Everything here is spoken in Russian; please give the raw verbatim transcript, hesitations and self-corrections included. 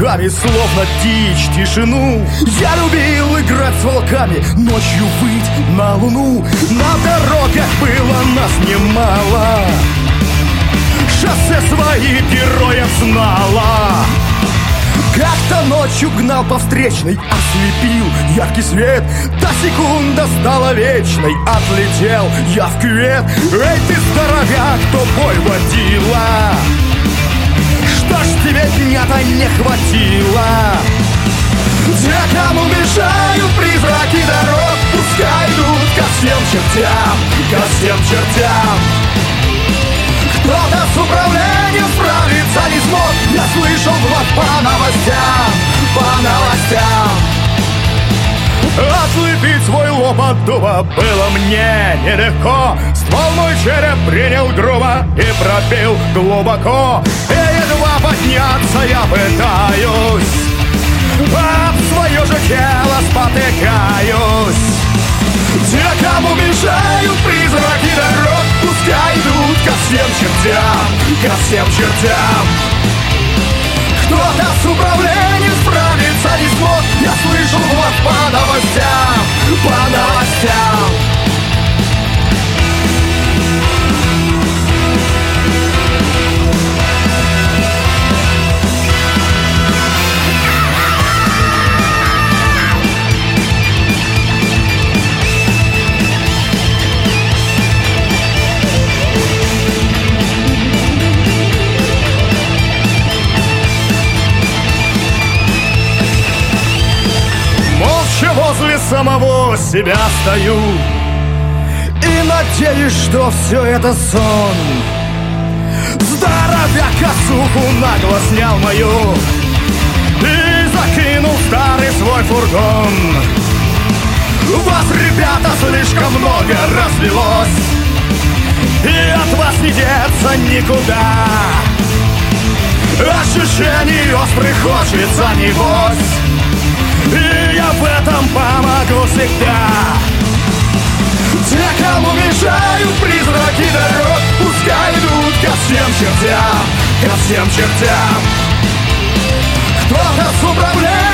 волками, словно дичь тишину. Я любил играть с волками, ночью выть на луну. На дорогах было нас немало, шоссе своих героев знала. Как-то ночью гнал по встречной, ослепил яркий свет. Та секунда стала вечной, отлетел я в кювет. Эй, ты здоровяк, тупой водила, что ж тебе дня-то не хватило? Те, кому мешают призраки дорог, пускай идут ко всем чертям, ко всем чертям. Кто-то с управлением справиться не смог, я слышал вот по новостям, по новостям. Отлепить свой лоб от дуба было мне нелегко. Ствол мой череп принял грубо и пробил глубоко. И едва подняться я пытаюсь, об свое же тело спотыкаюсь. Те, кому мешают призраки дорог, пускай идут ко всем чертям, ко всем чертям. Кто-то с управлением справиться не смог, я слышал вот по новостям, по новостям. Возле самого себя стою и надеюсь, что все это сон. Здоровяк косуху нагло снял мою и закинул старый свой фургон. Вас, ребята, слишком много развелось, и от вас не деться никуда. Ощущений острых хочется небось, и я в этом помогу всегда. Те, кому мешают призраки дорог, пускай идут ко всем чертям, ко всем чертям. Кто-то с управлением